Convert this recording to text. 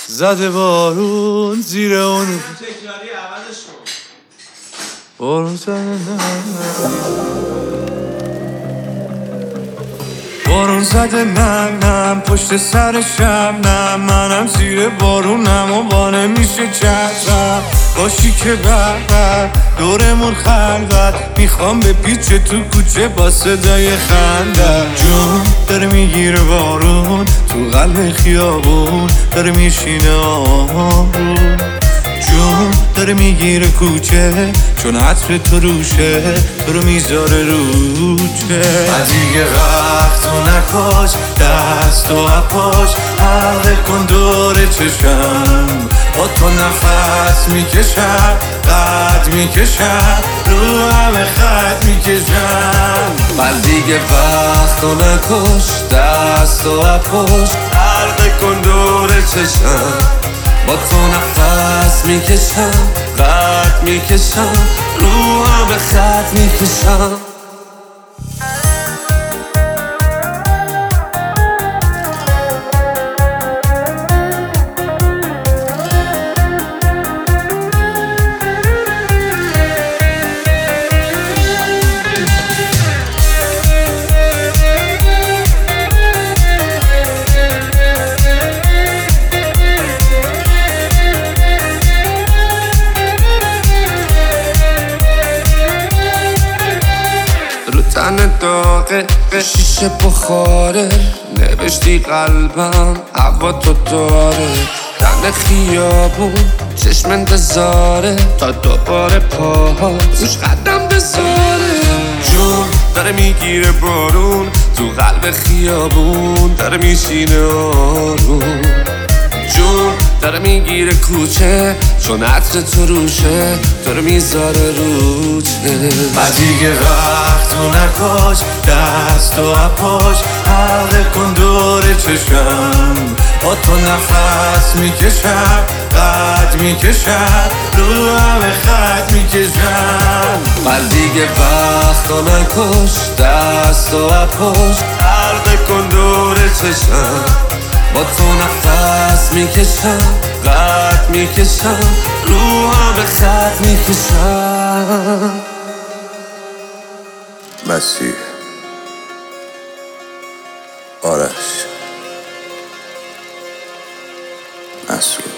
زده بارون زیر اون تکراری عوضش کن. بارون زده بارون زده نم پشت سر شبنم منم زیر بارونم و با نمیشه چشم باشی که بر دورمون خلوت میخوام به پیچ تو کوچه با صدای خنده جون داره میگیره بارون تو قلب خیابون داره میشینه آروم جون داره میگیره کوچه چون عطر تو روشه تو رو میذاره روچه دیگه وقتو نکش دست و اپاش حلقه کن دور چشم با تو نفس میکشم قد میکشم رو همه خط میکشم دیگه وقتو نکش دست و اپاش حلقه کن دور چشم با تو نفس میکشم قد میکشم رو همه خط میکشم تن داغه شیشه بخاره نوشتی قلبم هوا تو داره تن خیابون چشم انتظاره تا دوباره پاها روش قدم بذاره جون داره میگیره بارون تو قلب خیابون داره میشینه آروم جون داره میگیره کوچه چون عطر تو روشه تو رو میذاره روچه دیگه وقتو نکش دست و اپاش حلقه کن دور چشم با تو نفس میکشم قد میکشم رو همه خط میکشم دیگه وقتو نکش دست و اپاش حلقه کن دور چشم با تو نفس میکشم قد میکشم رو همه خط میکشم مسیح آرش مسعود